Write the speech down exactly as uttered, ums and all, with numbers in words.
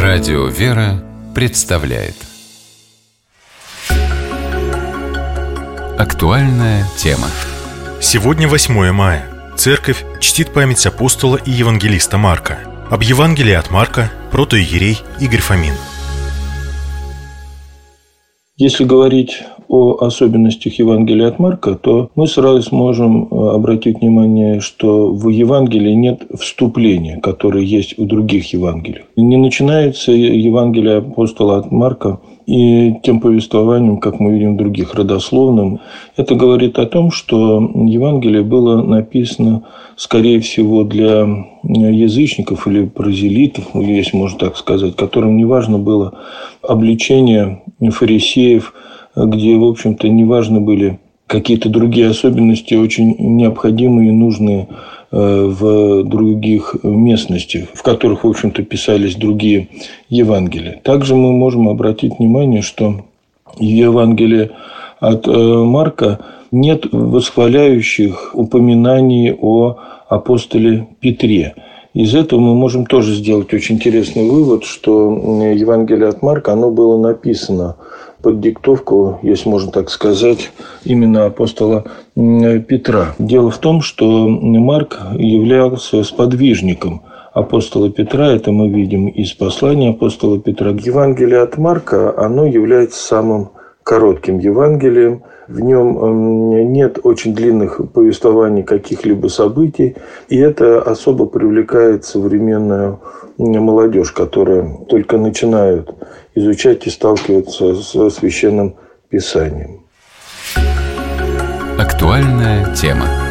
Радио «Вера» представляет актуальная тема. Сегодня восьмое мая. Церковь чтит память апостола и евангелиста Марка. Об Евангелии от Марка протоиерей Игорь Фомин. Если говорить о особенностях Евангелия от Марка, то мы сразу сможем обратить внимание, что в Евангелии нет вступления, которое есть в других Евангелиях. Не начинается Евангелие апостола от Марка и тем повествованием, как мы видим в других, родословным. Это говорит о том, что Евангелие было написано, скорее всего, для язычников или прозелитов, если можно так сказать, которым не важно было обличение фарисеев, где, в общем-то, не важны были какие-то другие особенности, очень необходимые и нужные в других местностях, в которых, в общем-то, писались другие Евангелия. Также мы можем обратить внимание, что в Евангелии от Марка нет восхваляющих упоминаний о апостоле Петре. Из этого мы можем тоже сделать очень интересный вывод, что Евангелие от Марка, оно было написано под диктовку, если можно так сказать, именно апостола Петра. Дело в том, что Марк являлся сподвижником апостола Петра. Это мы видим из послания апостола Петра. Евангелие от Марка, оно является самым коротким Евангелием. В нем нет очень длинных повествований каких-либо событий. И это особо привлекает современную молодежь, которая только начинает изучать и сталкиваться со Священным Писанием. Актуальная тема.